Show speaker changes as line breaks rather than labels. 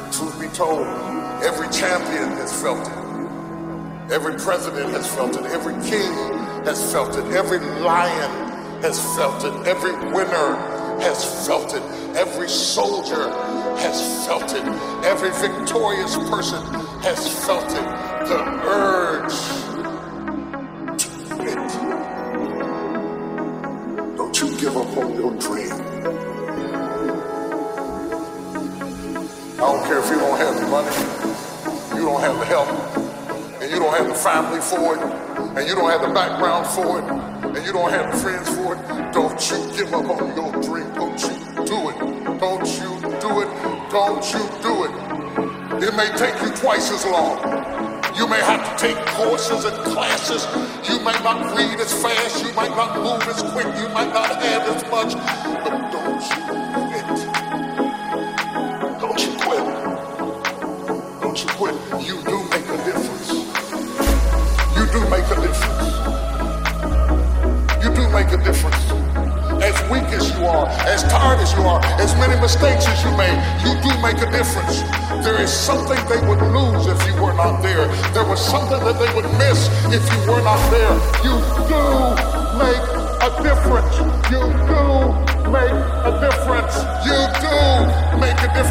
Truth be told, every champion has felt it. Every president has felt it. Every king has felt it. Every lion has felt it. Every winner has felt it. Every soldier has felt it. Every victorious person has felt it. The urge to quit. Don't you give up on your dream. I don't care if you don't have the money, you don't have the help, and you don't have the family for it, and you don't have the background for it, and you don't have the friends for it. Don't you give up on your dream. Don't you do it. Don't you do it. Don't you do it. It may take you twice as long. You may have to take courses and classes. You may not read as fast. You might not move as quick. You might not have as much. But don't you quit. Don't you quit. Don't you quit. You do make a difference. You do make a difference. You do make a difference. As weak as you are, as tired as you are, as many mistakes as you made, you do make a difference. There is something they would lose if you were not there. There was something that they would miss if you were not there. You do make a difference. You do make a difference. You do make a difference.